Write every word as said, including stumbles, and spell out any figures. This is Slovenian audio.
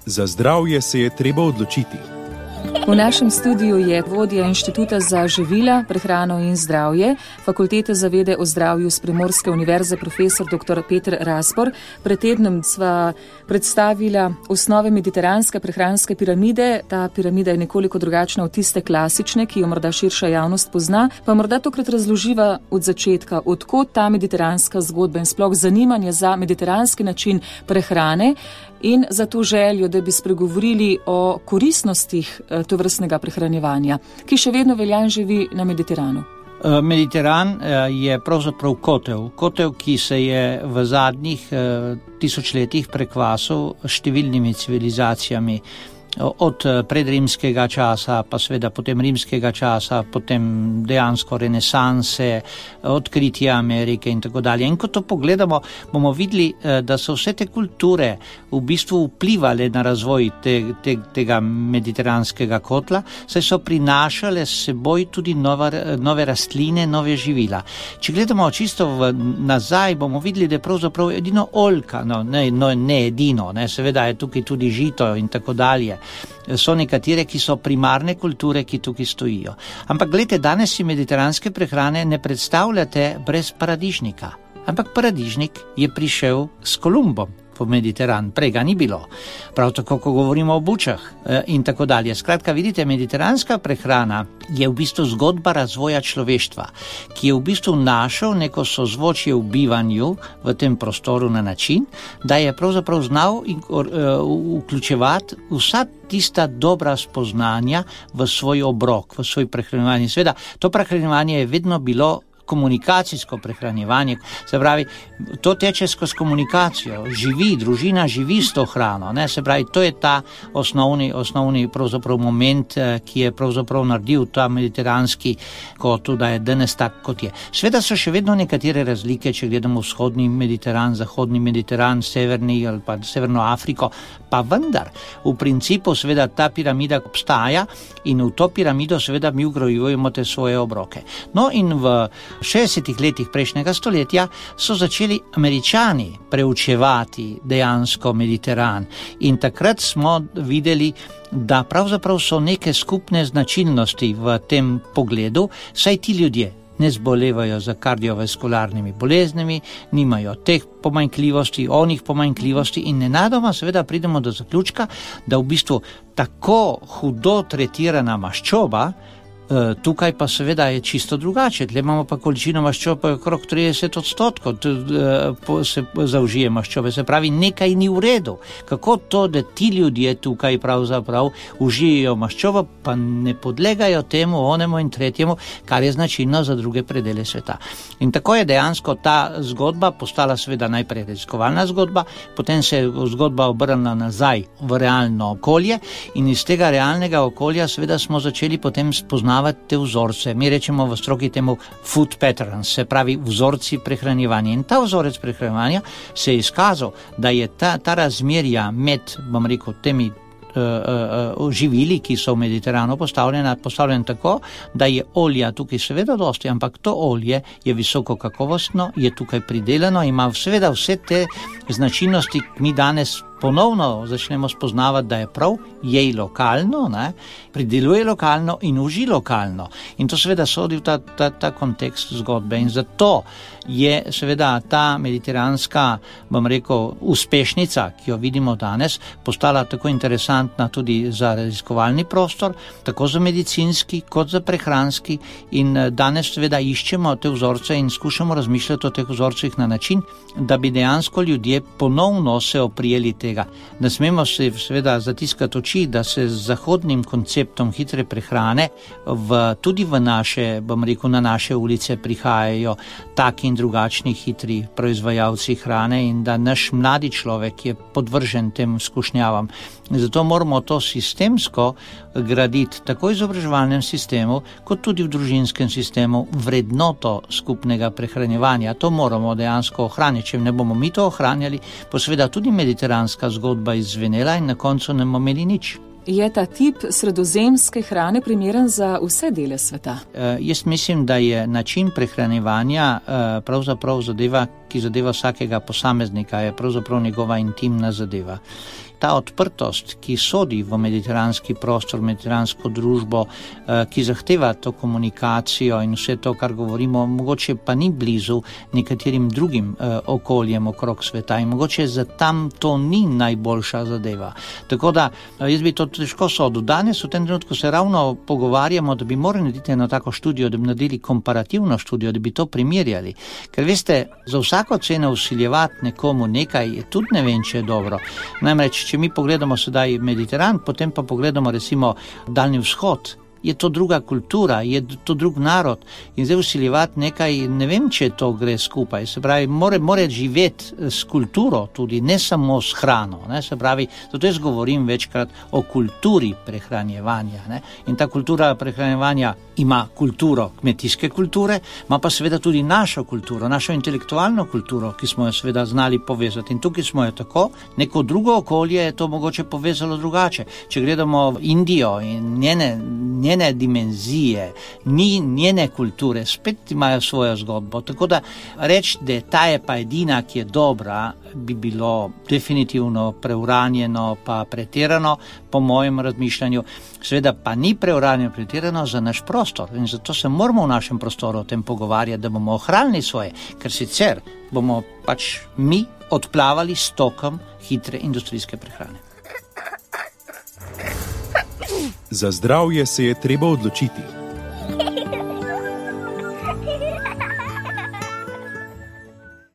Za zdravje se je treba odločiti. V našem studiu je vodja Inštituta za živila, prehrano in zdravje, Fakultete za vede o zdravju s Primorske univerze, profesor dr. Peter Razbor. Pred tednom sva predstavila osnove mediteranske prehranske piramide. Ta piramida je nekoliko drugačna od tiste klasične, ki jo morda širša javnost pozna. Pa morda tokrat razloživa od začetka, odkot ta mediteranska zgodba in sploh zanimanje za mediteranski način prehrane in za to željo, da bi spregovorili o koristnostih tovrstnega prehranjevanja, ki še vedno velja in živi na Mediteranu. Mediteran je pravzaprav kotel, kotel, ki se je v zadnjih tisočletjih prekvasil številnimi civilizacijami. Od predrimskega časa, pa seveda potem rimskega časa, potem dejansko renesanse, odkritja Amerike in tako dalje. In ko to pogledamo, bomo videli, da so vse te kulture v bistvu vplivali na razvoj te, te, tega mediteranskega kotla, saj so prinašale s seboj tudi nova, nove rastline, nove živila. Če gledamo čisto v, nazaj, bomo videli, da je pravzaprav edino oljka, no ne, no, ne edino, ne, seveda je tukaj tudi žito in tako dalje. So nekatere, ki so primarne kulture, ki tukaj stojijo. Ampak gledajte, danes si mediteranske prehrane ne predstavljate brez paradižnika. Ampak paradižnik je prišel s Kolumbom po Mediteran, prej ga ni bilo. Prav tako, ko govorimo o bučah in tako dalje. Skratka, vidite, mediteranska prehrana je v bistvu zgodba razvoja človeštva, ki je v bistvu našel neko sozvočje v bivanju v tem prostoru na način, da je pravzaprav znal vključevati vsa tista dobra spoznanja v svoj obrok, v svoj prehranjevanje. Sveda, to prehranjevanje je vedno bilo komunikacijsko prehranjevanje, se pravi, to teče skozi komunikacijo, živi, družina živi s to hrano, ne, se pravi, to je ta osnovni, osnovni pravzaprav moment, ki je pravzaprav naredil ta mediteranski kotel, da je danes tak, kot je. Sveda so še vedno nekatere razlike, če gledamo vzhodni Mediteran, zahodni Mediteran, severni ali pa severno Afriko, pa vendar, v principu seveda ta piramida obstaja in v to piramido seveda mi vgrajujemo te svoje obroke. No in v šestdesetih letih prejšnjega stoletja so začeli Američani preučevati dejansko Mediteran in takrat smo videli, da pravzaprav so neke skupne značilnosti v tem pogledu, saj ti ljudje ne zbolevajo za kardiovaskularnimi boleznimi, nimajo teh pomanjkljivosti, onih pomanjkljivosti in nenadoma seveda pridemo do zaključka, da v bistvu tako hudo tretirana maščoba, tukaj pa seveda je čisto drugače. Tle imamo pa količino maščobe okrog trideset odstotkov se zaužije maščobe, se pravi, nekaj ni v redu. Kako to, da ti ljudje tukaj pravzaprav užijajo maščobo, pa ne podlegajo temu, onemu in tretjemu, kar je značilno za druge predele sveta. In tako je dejansko ta zgodba postala seveda najprej raziskovalna zgodba, potem se je zgodba obrnila nazaj v realno okolje in iz tega realnega okolja seveda smo začeli potem spoznati te vzorce. Mi rečemo v stroki temu food patterns, se pravi vzorci prehranjevanja. In ta vzorec prehranjevanja se je izkazal, da je ta, ta razmerja med, bom rekel, temi uh, uh, živili, ki so v Mediteranu postavljena, postavljena tako, da je olja tukaj seveda dosti, ampak to olje je visoko kakovostno, je tukaj pridelano, ima seveda vse te značilnosti, mi danes ponovno začnemo spoznavati, da je prav, jej lokalno, ne, prideluje lokalno in uži lokalno. In to seveda sodi v ta, ta, ta kontekst zgodbe. In zato je seveda ta mediteranska, bom rekel, uspešnica, ki jo vidimo danes, postala tako interesantna tudi za raziskovalni prostor, tako za medicinski, kot za prehranski. In danes seveda iščemo te vzorce in skušamo razmišljati o teh vzorcih na način, da bi dejansko ljudje ponovno se oprijeli tega. Ne smemo se seveda zatiskati oči, da se z zahodnim konceptom hitre prehrane v, tudi v naše, bom rekel, na naše ulice prihajajo taki in drugačni hitri proizvajalci hrane in da naš mladi človek je podvržen tem skušnjavam. Zato moramo to sistemsko graditi tako v izobraževalnem sistemu, kot tudi v družinskem sistemu vrednoto skupnega prehranjevanja. To moramo dejansko ohraniti. Če ne bomo mi to ohranjali, pa seveda tudi mediteranska zgodba izvenela in na koncu ne bomo imeli nič. Je ta tip sredozemske hrane primeren za vse dele sveta? E, jaz mislim, da je način prehranjevanja e, pravzaprav zadeva, ki zadeva vsakega posameznika, je pravzaprav njegova intimna zadeva. Ta odprtost, ki sodi v mediteranski prostor, mediteransko družbo, ki zahteva to komunikacijo in vse to, kar govorimo, mogoče pa ni blizu nekaterim drugim okoljem okrog sveta in mogoče za tam to ni najboljša zadeva. Tako da jaz bi to težko sodil. Danes v tem trenutku se ravno pogovarjamo, da bi morali narediti eno tako študijo, da bi naredili komparativno študijo, da bi to primerjali. Ker veste, za vsako ceno vsiljevati nekomu nekaj je tudi ne vem, če je dobro. Namreč, če mi pogledamo sedaj Mediteran, potem pa pogledamo recimo Daljni vzhod, je to druga kultura, je to drug narod in zdaj vsiljevati nekaj, ne vem, če to gre skupaj. Se pravi, more, more živeti s kulturo tudi, ne samo s hrano. Ne? Se pravi, zato jaz govorim večkrat o kulturi prehranjevanja. Ne? In ta kultura prehranjevanja ima kulturo kmetijske kulture, ima pa seveda tudi našo kulturo, našo intelektualno kulturo, ki smo jo seveda znali povezati. In tukaj smo jo tako, neko drugo okolje je to mogoče povezalo drugače. Če gledamo Indijo in njene, njene dimenzije, ni njene kulture, spet imajo svojo zgodbo. Tako da reči, da ta je pa edina, ki je dobra, bi bilo definitivno preuranjeno pa pretirano, po mojem razmišljanju. Seveda pa ni preuranjeno pretirano za naš prostor in zato se moramo v našem prostoru o tem pogovarjati, da bomo ohranili svoje, ker sicer bomo pač mi odplavali s tokom hitre industrijske prehrane. Za zdravje se je treba odločiti.